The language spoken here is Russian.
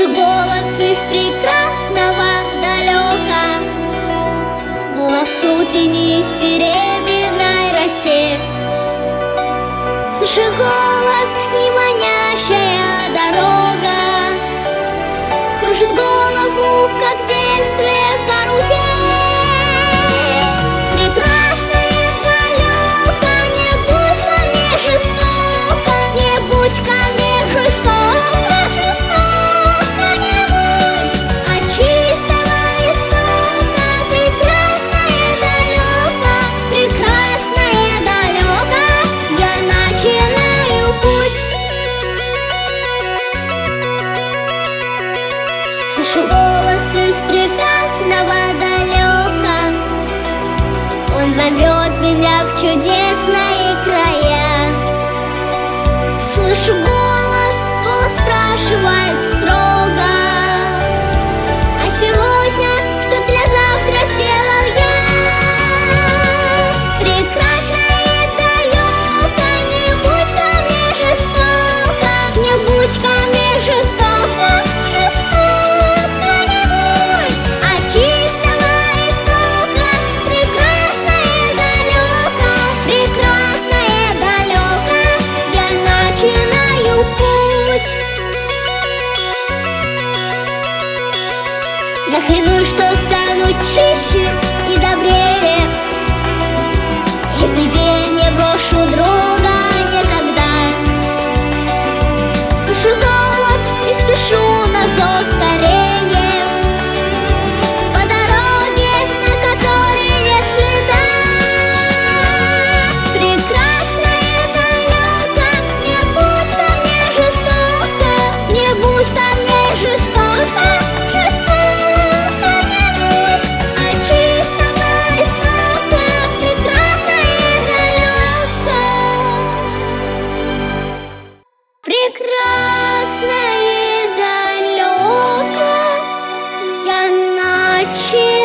Слышу голос из прекрасного далека, голос утренней серебряной росе. Слышу голос, не манящая дорога, кружит голову, как в детстве карусель. Прекрасное далеко, не будь ко мне жестоко, не будь ко мне жестоко, жестоко не будь. От чистого истока прекрасное далеко, прекрасное далеко, я начинаю путь. Слышу голос из прекрасного далека, он зовет меня в чудесные края. Слышу голос, голос спрашивает строго: а сегодня что для завтра сделал я? Прекрасное далеко, не будь ко мне жестоко, не будь ко мне жестоко, жестоко не будь. От чистого истока прекрасное далеко, прекрасное далеко, я начинаю путь. Я клянусь, что стану чище и добрее, и в беде не брошу друга никогда. Слышу голос и спешу на зов скорее, по дороге, на которой нет следа. Прекрасное далеко, не будь ко мне жестоко, не будь ко мне жестоко, жестоко не будь. От чистого истока прекрасное далеко, прекрасное далеко, я начинаю